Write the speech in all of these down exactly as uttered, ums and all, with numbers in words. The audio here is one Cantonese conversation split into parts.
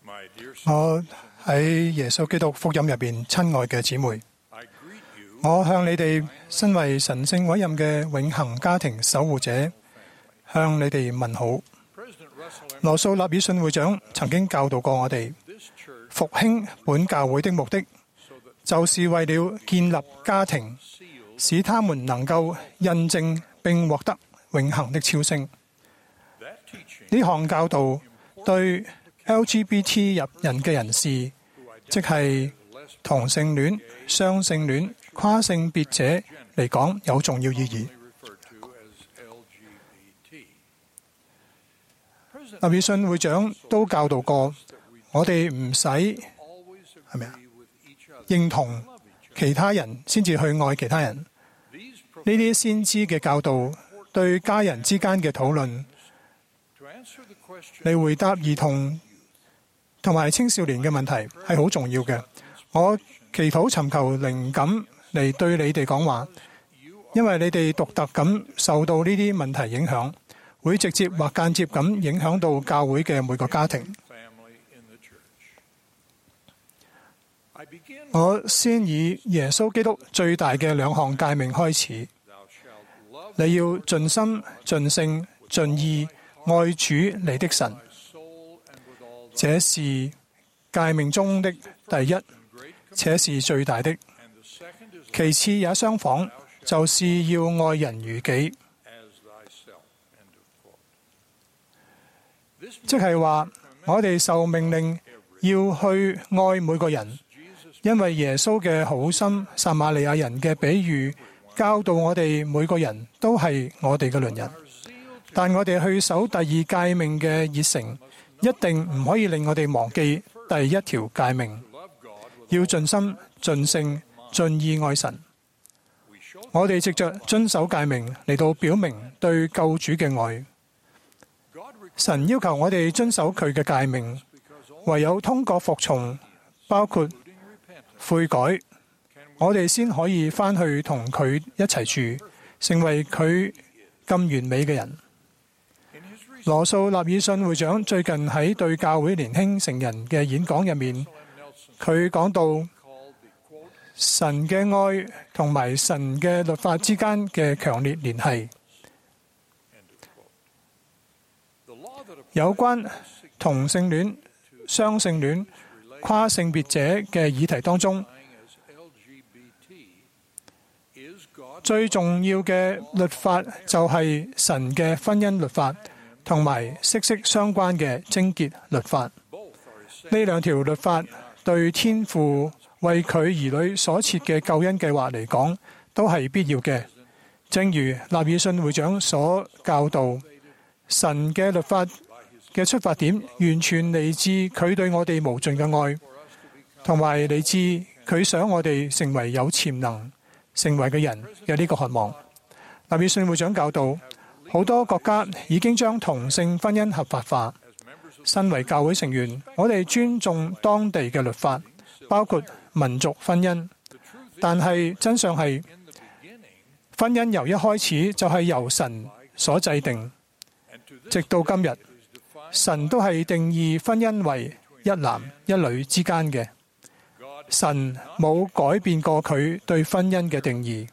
我喺耶穌基督福音入邊，親愛嘅姊妹，我向你哋身為神聖委任嘅永恆家庭守護者，向你哋問好。羅素納爾遜會長曾經教導過我哋，復興本教會的目的，就是為了建立家庭，使他們能夠印證並獲得永恆的超升。呢項教導對 L G B T 入人嘅人士，即係同性戀、雙性戀、跨性別者嚟講，有重要意義。納爾遜會長都教導過我哋唔使係咪啊認同其他人先至去愛其他人。呢啲先知嘅教導對家人之間嘅討論，嚟回答兒童同埋青少年嘅問題係好重要嘅。我祈禱尋求靈感嚟對你哋講話，因為你哋獨特咁受到呢啲問題影響，會直接或間接咁影響到教會嘅每個家庭。我先以耶穌基督最大嘅兩項誡命開始，你要盡心、盡性、盡意愛主你的神，這是誡命中的第一，且是最大的。其次也相仿，就是要愛人如己。即係話，我哋受命令要去愛每個人，因為耶穌嘅好心撒瑪利亞人嘅比喻教導我哋每個人都係我哋嘅鄰人。但我哋去守第二誡命嘅熱誠，一定唔可以令我哋忘記第一條誡命，要盡心、盡性、盡意愛神。我哋藉着遵守誡命嚟到表明對救主嘅愛。神要求我哋遵守佢嘅誡命，唯有通過服從，包括悔改，我哋先可以返去同佢一齊住，成為佢咁完美嘅人。羅素納爾遜會長最近喺對教會年輕成人嘅演講入面，佢講到神嘅愛同埋神嘅律法之間嘅強烈聯繫。有關同性戀、雙性戀、跨性別者嘅議題當中，最重要嘅律法就係神嘅婚姻律法，同埋息息相關嘅貞潔律法。呢兩條律法對天父為佢兒女所設嘅救恩計劃嚟講，都係必要嘅。正如納爾遜會長所教導，神嘅律法嘅出發點完全嚟自佢對我哋無盡嘅愛，同埋嚟自佢想我哋成為有潛能成為嘅人嘅呢個渴望。納爾遜會長教導，好多國家已經將同性婚姻合法化。身為教會成員，我哋尊重當地嘅律法，包括民族婚姻。但係真相係，婚姻由一開始就係由神所制定，直到今日，神都係定義婚姻為一男一女之間嘅。神冇改變過佢對婚姻嘅定義。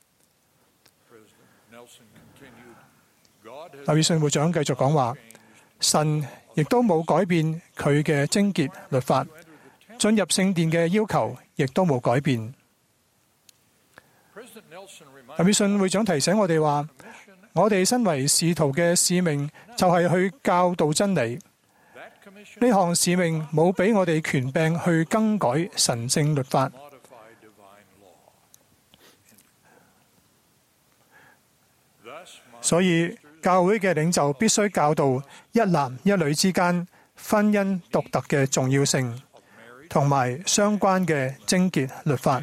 納爾遜會長繼續講話，神亦都冇改變佢嘅貞潔律法，進入聖殿嘅要求亦都冇改變。納爾遜會長提醒我哋話，我哋身為使徒嘅使命就係去教導真理。呢項使命冇俾我哋權柄去更改神聖律法。所以教會嘅領袖必須教導一男一女之間婚姻獨特嘅重要性，同埋相關嘅貞潔律法。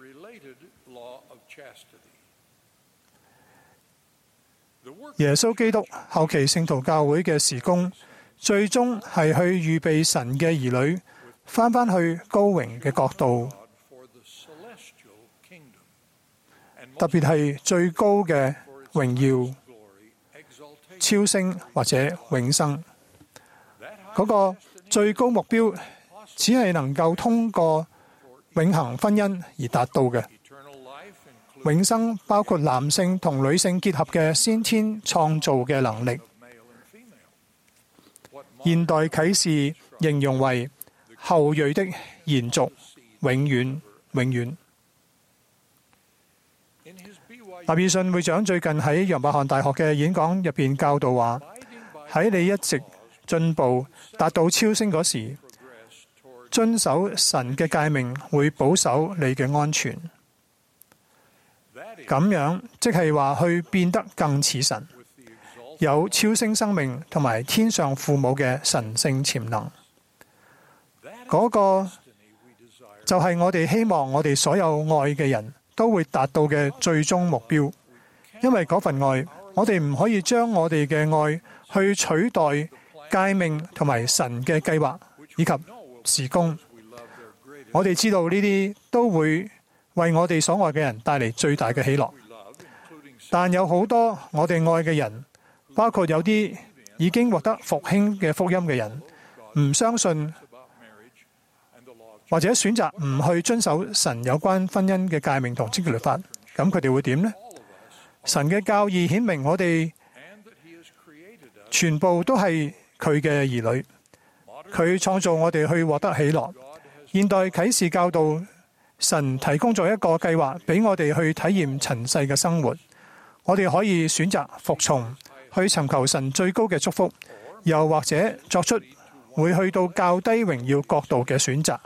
耶穌基督後期聖徒教會嘅事工，最終係去預備神嘅兒女返返去高榮嘅國度，特別係最高嘅榮耀、超升或者永生。嗰個最高目標只係能夠通過永恆婚姻而達到嘅。永生包括男性同女性結合嘅先天創造嘅能力。現代啟示形容為後裔的延續，永遠永遠。納爾遜會長最近喺楊伯翰大學嘅演講入邊教導話：喺你一直進步達到超升嗰時，遵守神嘅誡命會保守你嘅安全。咁樣即係話去變得更似神，有超升生命同埋天上父母嘅神聖潛能。嗰個就係我哋希望我哋所有愛嘅人都會達到嘅最終目標。因為嗰份愛，我哋唔可以將我哋嘅愛去取代誡命同埋神嘅計劃以及事工。我哋知道呢啲都會為我哋所愛嘅人帶嚟最大嘅喜樂，但有好多我哋愛嘅人，包括有啲已經獲得復興嘅福音嘅人，唔相信或者選擇唔去遵守神有關婚姻嘅誡命同貞潔律法，咁佢哋會點呢？神嘅教義顯明我哋全部都係佢嘅兒女，佢創造我哋去獲得喜樂。現代啟示教導，神提供咗一個計劃俾我哋去體驗塵世嘅生活，我哋可以選擇服從，去尋求神最高嘅祝福，又或者作出會去到較低榮耀角度嘅選擇。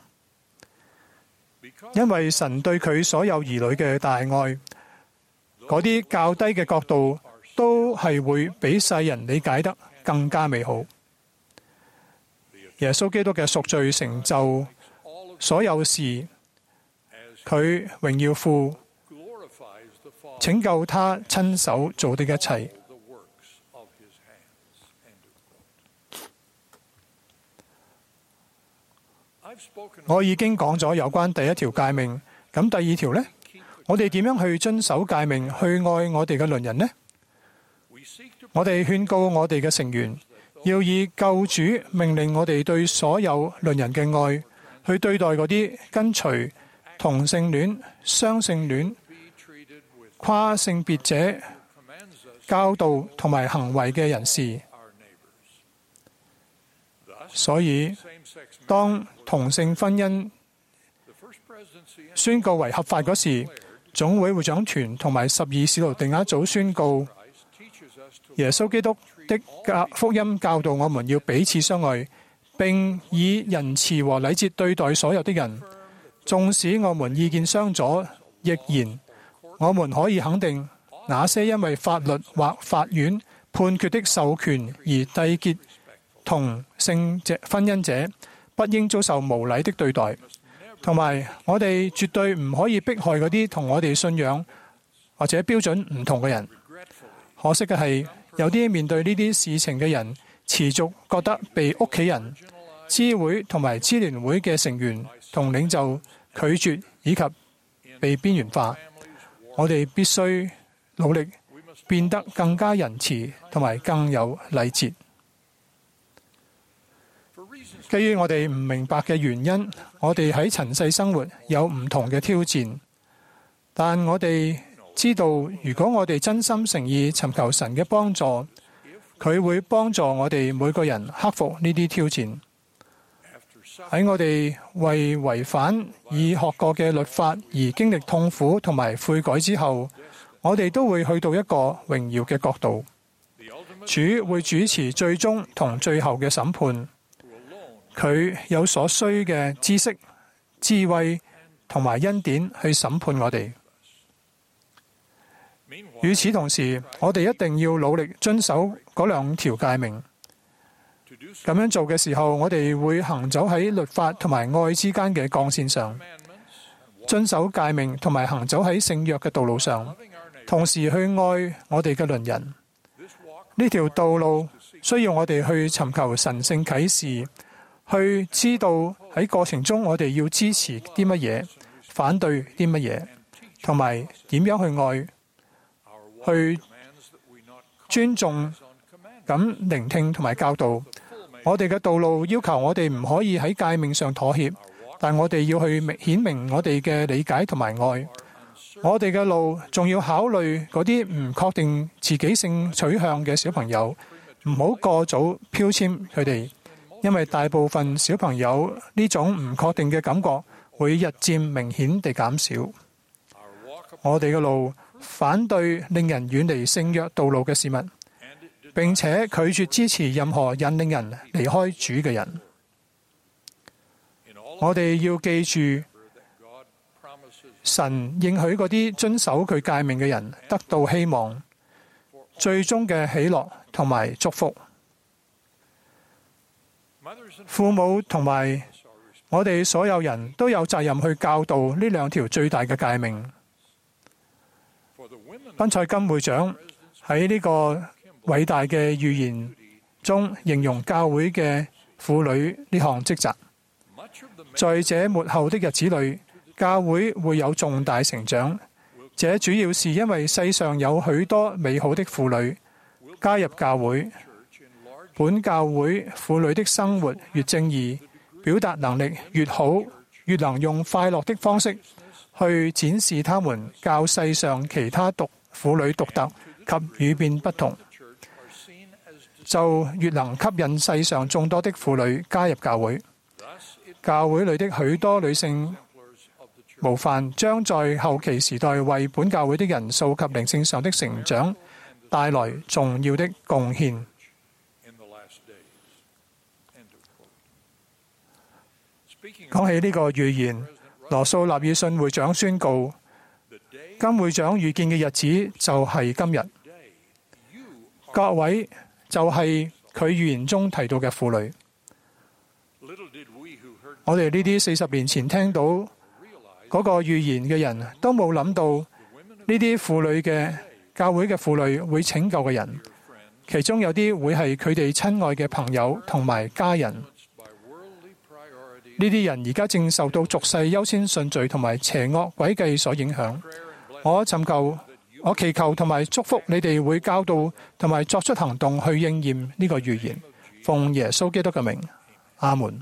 因為神對佢所有兒女嘅大愛，嗰啲較低嘅角度都係會比世人理解得更加美好。耶穌基督嘅贖罪成就所有事，佢榮耀父，拯救他親手做的一切。我已經講咗有關第一條誡命，咁第二條呢？我哋點樣去遵守誡命，去愛我哋嘅鄰人呢？我哋勸告我哋嘅成員，要以救主命令我哋對所有鄰人嘅愛，去對待嗰啲跟隨同性戀、雙性戀、跨性別者教導同埋行為嘅人士。所以，當同性婚姻宣告為合法嗰時，總會會長團同埋十二使徒定額組宣告，耶穌基督的教福音教導我們要彼此相愛，並以仁慈和禮節對待所有的人。縱使我們意見相左，亦然，我們可以肯定，那些因為法律或法院判決的授權而締結同性者婚姻者，不應遭受無禮的對待。同埋，我哋絕對唔可以迫害嗰啲同我哋信仰或者標準唔同嘅人。可惜嘅係，有啲面對呢啲事情嘅人，持續覺得被屋企人、支會同埋支聯會嘅成員同領袖拒絕以及被邊緣化。我哋必須努力變得更加仁慈同埋更有禮節。基於我哋唔明白嘅原因，我哋喺塵世生活有唔同嘅挑戰，但我哋知道，如果我哋真心誠意尋求神嘅幫助，佢會幫助我哋每個人克服呢啲挑戰。喺我哋為違反已學過嘅律法而經歷痛苦同埋悔改之後，我哋都會去到一個榮耀嘅國度。主會主持最終同最後嘅審判。佢有所需嘅知識、智慧同埋恩典去審判我哋。與此同時，我哋一定要努力遵守嗰兩條誡命。咁樣做嘅時候，我哋會行走喺律法同埋愛之間嘅鋼線上，遵守誡命同埋行走喺聖約嘅道路上，同時去愛我哋嘅鄰人。呢條道路需要我哋去尋求神聖啟示，去知道喺過程中我哋要支持啲乜嘢，反對啲乜嘢，同埋點樣去愛，去尊重咁聆聽同埋教導。 我哋嘅道路要求我哋唔可以喺誡命上妥協，但我哋要去顯明我哋嘅理解同埋愛。我哋嘅路仲要考慮嗰啲唔確定自己性取向嘅小朋友，唔好過早標籤佢哋，因為大部分小朋友呢種唔確定嘅感覺會日漸明顯地減少。我哋嘅路反對令人遠離聖約道路嘅事物，並且拒絕支持任何引領人離開主嘅人。我哋要記住，神應許嗰啲遵守佢誡命嘅人得到希望，最終嘅喜樂同埋祝福。父母同埋我哋所有人都有責任去教導呢兩條最大嘅誡命。賓賽金會長喺呢個偉大嘅預言中形容教會嘅婦女呢項職責。在這末後的日子裏，教會會有重大成長，這主要是因為世上有許多美好的婦女加入教會。本教會婦女的生活越正義，表達能力越好，越能用快樂的方式去展示他們較世上其他獨婦女獨特及與別不同，就越能吸引世上眾多的婦女加入教會。教會裏的許多女性模範將在後期時代為本教會的人數及靈性上的成長帶來重要的貢獻。講起呢個預言，羅素納爾遜會長宣告，金會長預見嘅日子就係今日。各位就係佢預言中提到嘅婦女。我哋呢啲四十年前聽到嗰個預言嘅人都冇諗到呢啲婦女嘅教會嘅婦女會拯救嘅人，其中有啲會係佢哋親愛嘅朋友同埋家人。呢啲人而家正受到俗世優先順序同埋邪惡詭計所影響。我尋求，我祈求同埋祝福你哋會教導同埋作出行動去應驗呢個預言。奉耶穌基督嘅名，阿門。